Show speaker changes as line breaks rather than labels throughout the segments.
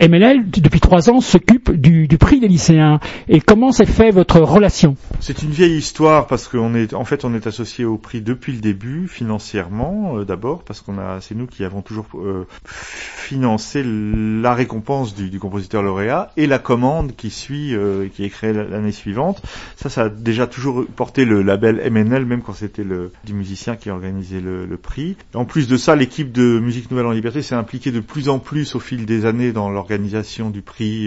MNL, depuis 3 ans, s'occupe du prix des lycéens. Et comment s'est fait votre relation?
C'est une vieille histoire parce qu'on est associé au prix depuis le début, financièrement, d'abord, parce c'est nous qui avons toujours financé la récompense du compositeur lauréat et la commande qui suit, qui est créée l'année suivante. Ça a déjà toujours porté le label MNL, même quand c'était du musicien qui organisait le prix. En plus de ça, l'équipe de Musique Nouvelle en Liberté s'est impliquée de plus en plus au fil des années dans l'organisation du prix,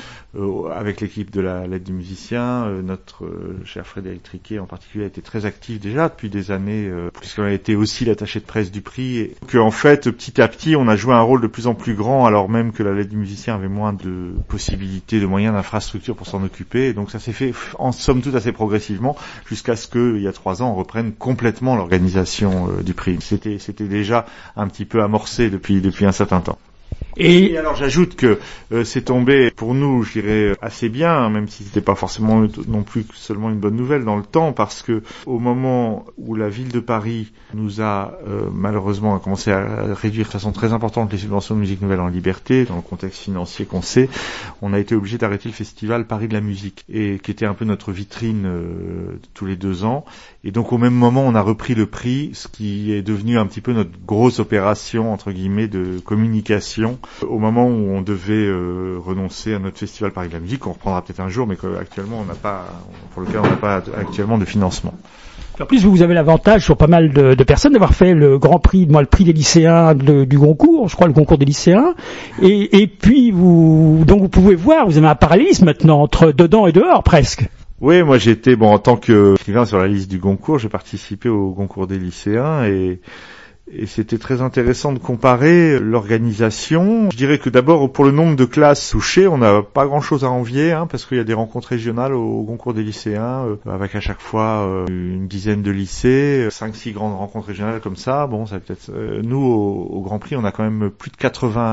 avec l'équipe de l'aide du musicien. Notre cher Frédéric Triquet en particulier a été très actif déjà depuis des années, puisqu'on a été aussi l'attaché de presse du prix. Et en fait, petit à petit, on a joué un rôle de plus en plus grand, alors même que la l'aide du musicien avait moins de possibilités, de moyens, d'infrastructures pour s'en occuper. Et donc ça s'est fait en somme toute assez progressivement, jusqu'à ce que, il y a 3 ans, on reprenne complètement l'organisation du prix. C'était déjà un petit peu amorcé depuis un certain temps. Et alors j'ajoute que c'est tombé pour nous, je dirais, assez bien, même si c'était pas forcément non plus seulement une bonne nouvelle dans le temps, parce que au moment où la ville de Paris nous a malheureusement commencé à réduire de façon très importante les subventions de Musique Nouvelle en Liberté, dans le contexte financier qu'on sait, on a été obligé d'arrêter le festival Paris de la musique, et qui était un peu notre vitrine tous les 2 ans. Et donc au même moment, on a repris le prix, ce qui est devenu un petit peu notre grosse opération entre guillemets de communication. Au moment où on devait renoncer à notre festival Paris de la musique, qu'on reprendra peut-être un jour, mais qu'actuellement pour lequel on n'a pas actuellement de financement.
En plus, vous avez l'avantage sur pas mal de personnes d'avoir fait le grand prix, le prix des lycéens du Goncourt, je crois le concours des lycéens, et puis vous pouvez voir, vous avez un parallélisme maintenant entre dedans et dehors presque.
Oui, moi j'étais en tant qu'écrivain sur la liste du Goncourt, j'ai participé au concours des lycéens et c'était très intéressant de comparer l'organisation. Je dirais que d'abord, pour le nombre de classes touchées, on n'a pas grand-chose à envier, parce qu'il y a des rencontres régionales au concours des lycéens, avec à chaque fois une dizaine de lycées, 5-6 grandes rencontres régionales comme ça. Bon, ça peut-être nous au Grand Prix, on a quand même plus de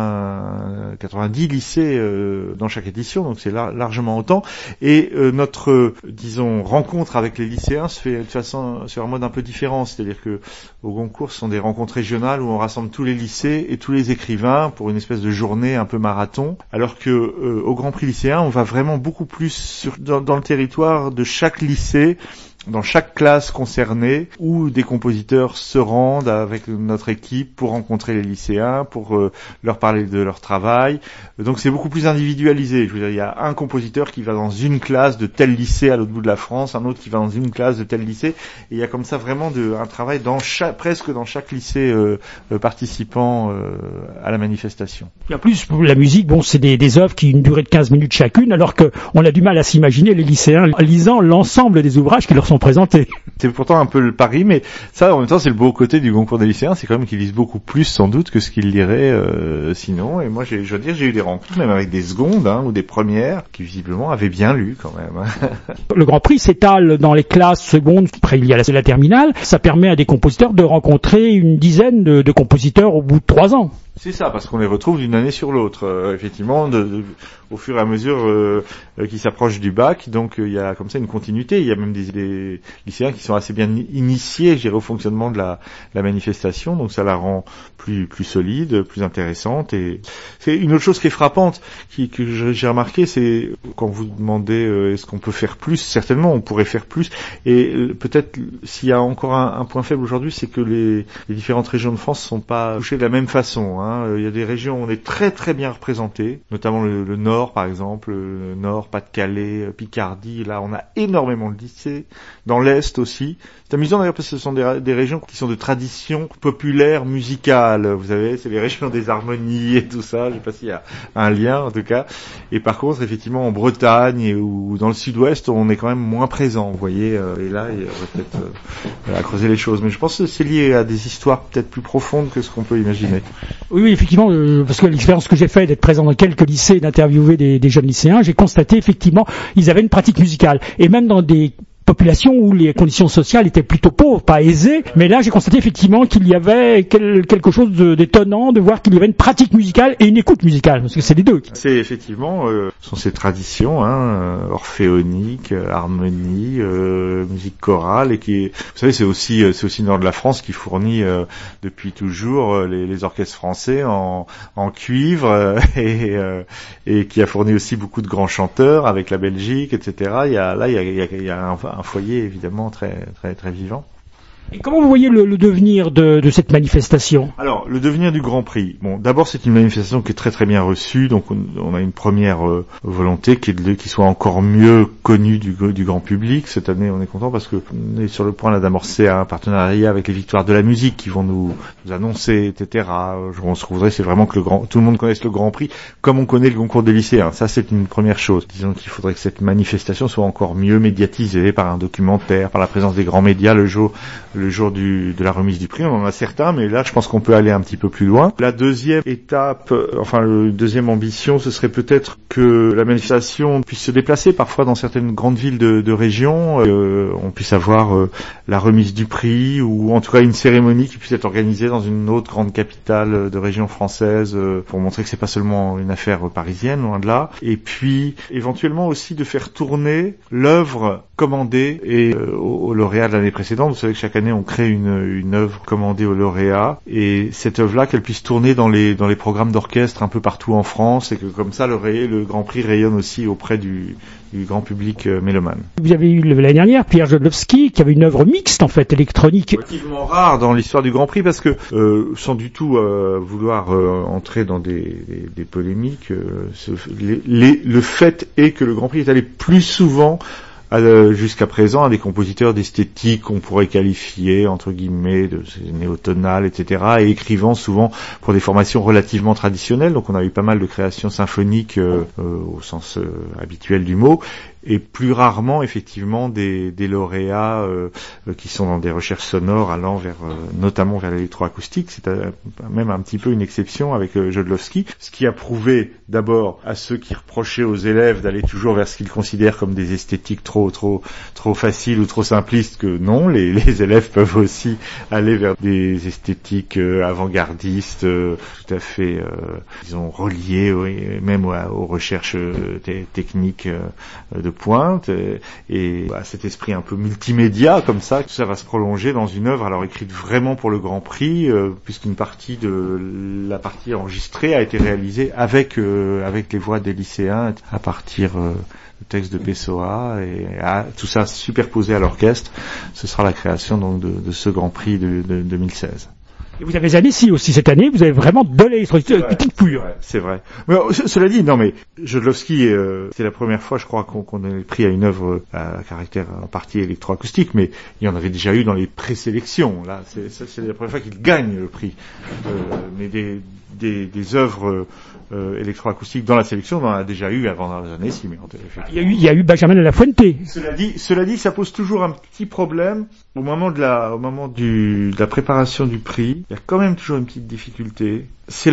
90 lycées dans chaque édition, donc c'est largement autant. Et notre, rencontre avec les lycéens se fait de façon sur un mode un peu différent, c'est-à-dire que au concours, ce sont des rencontres régionales où on rassemble tous les lycées et tous les écrivains pour une espèce de journée un peu marathon, alors que au Grand Prix lycéen, on va vraiment beaucoup plus dans le territoire de chaque lycée, dans chaque classe concernée, où des compositeurs se rendent avec notre équipe pour rencontrer les lycéens, pour leur parler de leur travail. Donc c'est beaucoup plus individualisé. Je veux dire, il y a un compositeur qui va dans une classe de tel lycée à l'autre bout de la France, un autre qui va dans une classe de tel lycée, et il y a comme ça vraiment un travail presque dans chaque lycée participant à la manifestation.
Et en plus, pour la musique, c'est des œuvres qui ont une durée de 15 minutes chacune, alors qu'on a du mal à s'imaginer les lycéens lisant l'ensemble des ouvrages qui leur sont présentés.
C'est pourtant un peu le pari, mais ça, en même temps, c'est le beau côté du concours des lycéens, c'est quand même qu'ils lisent beaucoup plus, sans doute, que ce qu'ils liraient sinon. Et moi, je dois dire, j'ai eu des rencontres, même avec des secondes ou des premières, qui visiblement avaient bien lu quand même.
Le Grand Prix s'étale dans les classes secondes, après il y a la terminale. Ça permet à des compositeurs de rencontrer une dizaine de compositeurs au bout de 3 ans.
C'est ça, parce qu'on les retrouve d'une année sur l'autre, effectivement, au fur et à mesure qu'ils s'approchent du bac. Donc il y a comme ça une continuité. Il y a même des lycéens qui sont assez bien initiés, je dirais, au fonctionnement de la manifestation. Donc ça la rend plus solide, plus intéressante. Et c'est une autre chose qui est frappante, que j'ai remarqué, c'est quand vous demandez est-ce qu'on peut faire plus. Certainement, on pourrait faire plus. Et peut-être s'il y a encore un point faible aujourd'hui, c'est que les différentes régions de France sont pas touchées de la même façon. Il y a des régions où on est très très bien représenté, notamment le Nord par exemple, le Nord, Pas-de-Calais, Picardie, là on a énormément de lycées, dans l'Est aussi. C'est amusant d'ailleurs parce que ce sont des régions qui sont de tradition populaire musicale, vous savez, c'est les régions des harmonies et tout ça, je sais pas s'il y a un lien en tout cas. Et par contre effectivement en Bretagne ou dans le Sud-Ouest on est quand même moins présent, vous voyez, et là il y aurait peut-être à creuser les choses, mais je pense que c'est lié à des histoires peut-être plus profondes que ce qu'on peut imaginer.
Oui, effectivement, parce que l'expérience que j'ai faite d'être présent dans quelques lycées, d'interviewer des jeunes lycéens, j'ai constaté effectivement ils avaient une pratique musicale, et même dans des population où les conditions sociales étaient plutôt pauvres, pas aisées, mais là j'ai constaté effectivement qu'il y avait quelque chose d'étonnant de voir qu'il y avait une pratique musicale et une écoute musicale, parce que c'est les deux.
C'est effectivement, sont ces traditions, orphéoniques, harmonie, musique chorale, et qui, vous savez, c'est aussi le nord de la France qui fournit depuis toujours les orchestres français en cuivre et qui a fourni aussi beaucoup de grands chanteurs avec la Belgique, etc. Il y a un foyer évidemment très très très vivant.
Et comment vous voyez le devenir de cette manifestation?
Alors, le devenir du Grand Prix. Bon, d'abord, c'est une manifestation qui est très très bien reçue, donc on a une première volonté qui est qu'il soit encore mieux connu du grand public. Cette année, on est content parce que on est sur le point là d'amorcer un partenariat avec les Victoires de la musique qui vont nous annoncer, etc. On se trouverait, c'est vraiment que tout le monde connaisse le Grand Prix comme on connaît le concours des lycéens. Ça, c'est une première chose. Disons qu'il faudrait que cette manifestation soit encore mieux médiatisée par un documentaire, par la présence des grands médias le jour de la remise du prix. On en a certains, mais là, je pense qu'on peut aller un petit peu plus loin. La deuxième étape, deuxième ambition, ce serait peut-être que la manifestation puisse se déplacer parfois dans certaines grandes villes de région. On puisse avoir la remise du prix ou en tout cas une cérémonie qui puisse être organisée dans une autre grande capitale de région française pour montrer que c'est pas seulement une affaire parisienne, loin de là. Et puis, éventuellement aussi de faire tourner l'œuvre commandée et au lauréat de l'année précédente. Vous savez que chaque année on crée une œuvre commandée au lauréat et cette œuvre-là qu'elle puisse tourner dans les programmes d'orchestre un peu partout en France et que comme ça le Grand Prix rayonne aussi auprès du grand public mélomane.
Vous avez eu l'année dernière Pierre Jodlowski qui avait une œuvre mixte en fait électronique.
Relativement rare dans l'histoire du Grand Prix parce que sans du tout vouloir entrer dans des polémiques, le fait est que le Grand Prix est allé plus souvent jusqu'à présent à des compositeurs d'esthétique qu'on pourrait qualifier entre guillemets de néotonales, etc. et écrivant souvent pour des formations relativement traditionnelles. Donc on a eu pas mal de créations symphoniques au sens habituel du mot. Et plus rarement effectivement des lauréats qui sont dans des recherches sonores allant notamment vers l'électroacoustique. C'est même un petit peu une exception avec Jodlowski, ce qui a prouvé d'abord à ceux qui reprochaient aux élèves d'aller toujours vers ce qu'ils considèrent comme des esthétiques trop faciles ou trop simplistes que non, les élèves peuvent aussi aller vers des esthétiques avant-gardistes tout à fait disons reliées même aux recherches techniques de pointe et cet esprit un peu multimédia comme ça, tout ça va se prolonger dans une œuvre alors écrite vraiment pour le Grand Prix puisqu'une partie de la partie enregistrée a été réalisée avec les voix des lycéens à partir du texte de Pessoa et tout ça superposé à l'orchestre. Ce sera la création donc de ce Grand Prix de 2016.
Et vous avez les années aussi cette année, vous avez vraiment de l'électroacoustique pure.
C'est vrai. Mais, cela dit, non mais Jodlowski, c'est la première fois, je crois, qu'on a pris à une œuvre à caractère en partie électroacoustique, mais il y en avait déjà eu dans les présélections. Là, c'est la première fois qu'il gagne le prix. Mais des œuvres électroacoustiques dans la sélection, on en a déjà eu avant dans les années 60.
Il y a eu Benjamin de la Fuente.
Cela dit, ça pose toujours un petit problème au moment de la préparation du prix. Il y a quand même toujours une petite difficulté. C'est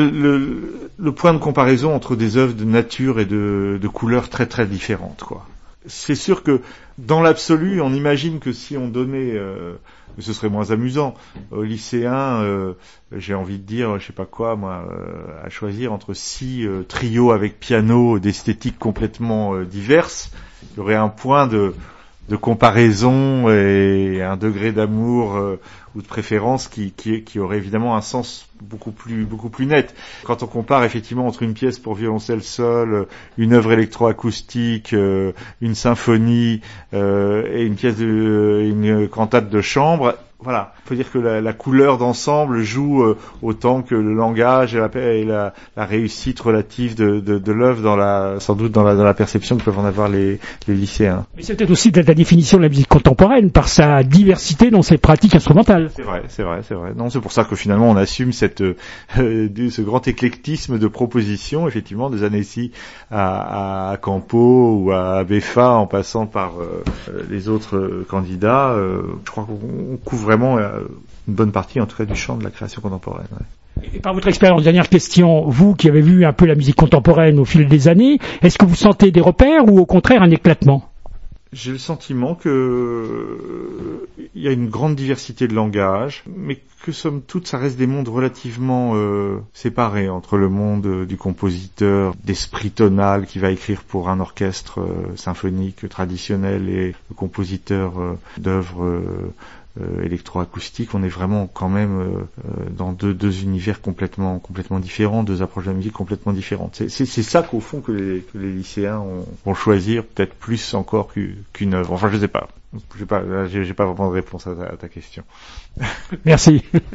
le point de comparaison entre des œuvres de nature et de couleurs très très différentes, quoi. C'est sûr que dans l'absolu, on imagine que si on donnait ce serait moins amusant aux lycéens, j'ai envie de dire, je sais pas quoi, moi, à choisir entre 6 trios avec piano d'esthétique complètement diverses. Il y aurait un point de comparaison et un degré d'amour ou de préférence qui aurait évidemment un sens beaucoup plus net. Quand on compare effectivement entre une pièce pour violoncelle seul, une œuvre électroacoustique, une symphonie et une cantate de chambre, voilà, il faut dire que la couleur d'ensemble joue autant que le langage et la réussite relative de l'œuvre sans doute dans la perception que peuvent en avoir les lycéens.
Mais c'est peut-être aussi de la définition de la musique contemporaine par sa diversité dans ses pratiques instrumentales.
C'est vrai. Non, c'est pour ça que finalement on assume ce grand éclectisme de propositions, effectivement, des Annecy à Campo ou à Beffa en passant par les autres candidats. Je crois qu'on couvre vraiment une bonne partie, en tout cas, du champ de la création contemporaine. Ouais.
Et par votre expérience, dernière question, vous qui avez vu un peu la musique contemporaine au fil des années, est-ce que vous sentez des repères ou au contraire un éclatement ?
J'ai le sentiment que il y a une grande diversité de langage, mais que somme toute, ça reste des mondes relativement séparés entre le monde du compositeur d'esprit tonal qui va écrire pour un orchestre symphonique traditionnel et le compositeur d'œuvres électroacoustique. On est vraiment quand même dans deux univers complètement différents, deux approches de la musique complètement différentes. C'est ça qu'au fond que les lycéens vont choisir, peut-être plus encore qu'une œuvre. Enfin, je sais pas. J'ai pas vraiment de réponse à ta question.
Merci.